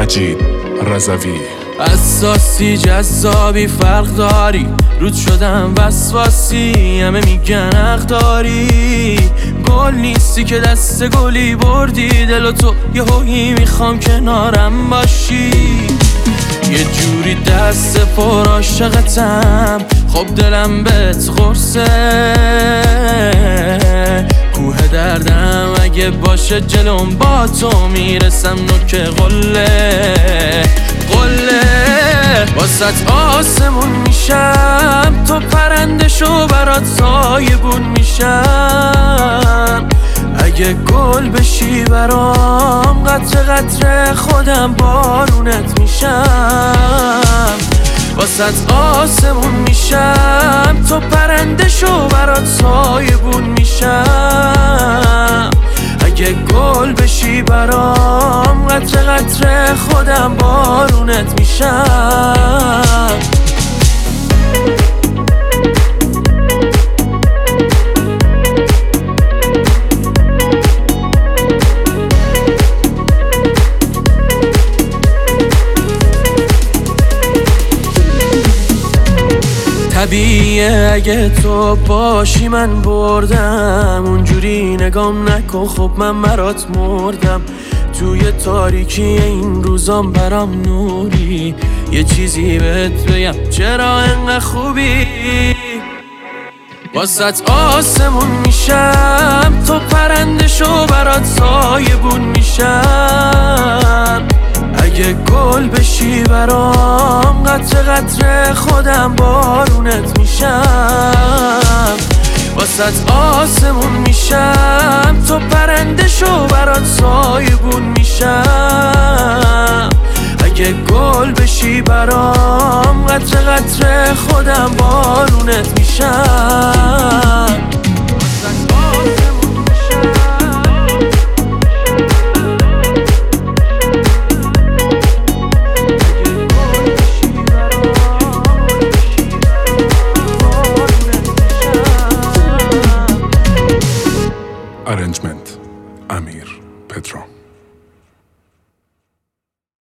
مجید رضوی. اساسی جذابی فرق داری، رود شدم وسواسی، همه میگن حق داری. گل نیستی که دست گلی بردی دل و تو یه هویی میخوام کنارم باشی. یه جوری دست پر عاشقتم، خب دلم بهت قرصه. کوه دردم اگه باشه جلوم با تو میرسم نوک قله. واسط آسمون میشم، تو پرنده شو برات سایبون میشم. اگه گل بشی برام قطره قطره خودم بارونت میشم. واسط آسمون میشم، تو پرنده شو برات سایبون میشم. اگه گل بشی برام قطره قطره خودم بارونت میشم. طبیعیه اگه تو باشی من بردم، اونجوری نگام نکن خب من برات مردم. توی تاریکی این روزام برام نوری، یه چیزی بهت بگم چرا انقدر خوبی. واسط آسمون میشم، تو پرنده شو برات سایبون میشم. اگه گل بشی برام قطره قطره خودم بارونت میشم. واسط آسمون میشم، تو پرنده شو برات سایبون میشم. اگه گل بشی برام قطره قطره خودم بارونت میشم.